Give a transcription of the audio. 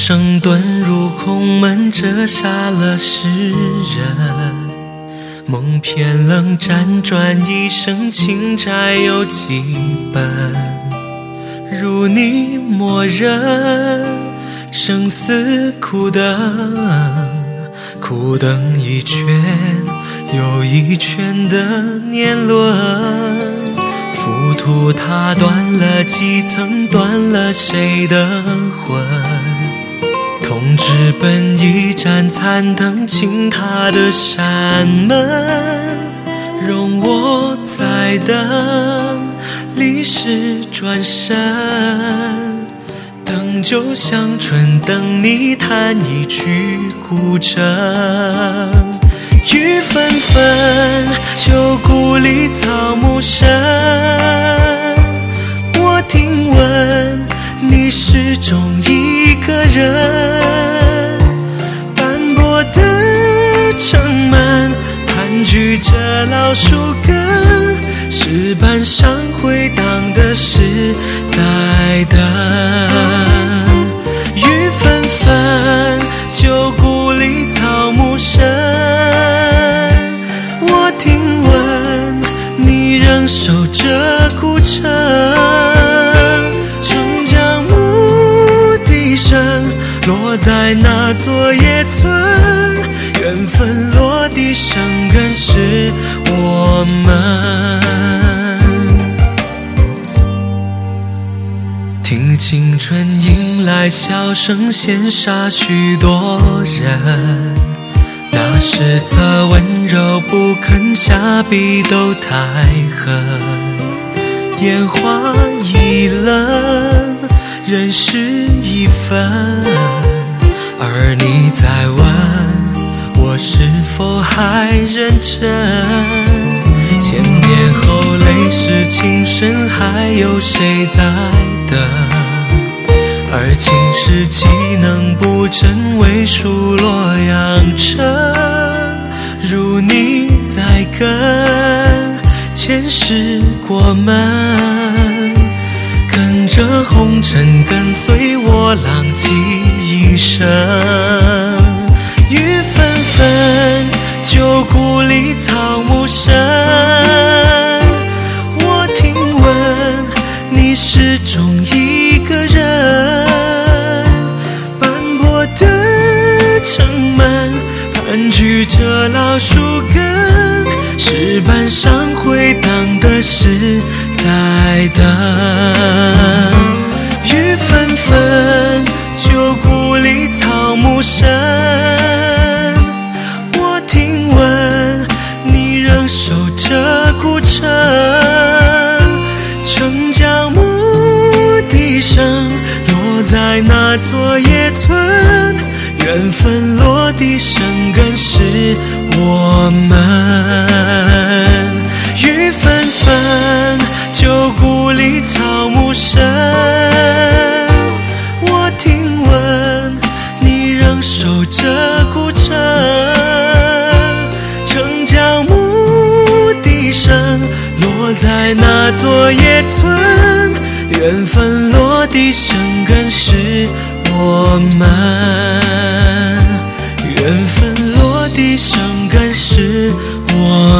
声遁入空门，折杀了世人。梦偏冷辗转一生，情债有几本？如你默认，生死苦等，苦等一圈又一圈的年轮。浮屠塔断了几层，断了谁的魂？痛直奔一盏残灯，倾塌的山门。容我再等，历史转身，等酒香醇，等你弹一曲古筝。雨纷纷，旧故里草木深。我听闻你始终一个人，斑驳的城门盘踞着老树根，石板上回荡的是在等。雨纷纷，旧故里草木深。我听闻你仍守着古城，城墙牧笛声落在那座野村，缘分落地生根是我们。听青春迎来笑声，羡煞许多人。那时侧温柔不肯下笔都太狠，烟花易冷，人事已分。而你在问我是否还认真，千年后泪湿情深，还有谁在等？而今世岂能不真，为数洛阳城。如你在跟，前世过门，跟着红尘，跟随我浪迹一生。雨纷纷，旧故里草木深。我听闻你始终一个人，斑驳的城门盘踞着老树根，石板上回荡的是在等。雨纷纷，旧故里草木深。我听闻你仍守着古城，城墙牧笛声落在那座野村，缘分落地生根是我们。雨纷纷，旧故里草木深。我听闻你仍守着古城，城墙牧笛声落在那座野村，缘分落地生根是我们。缘分落地生根是我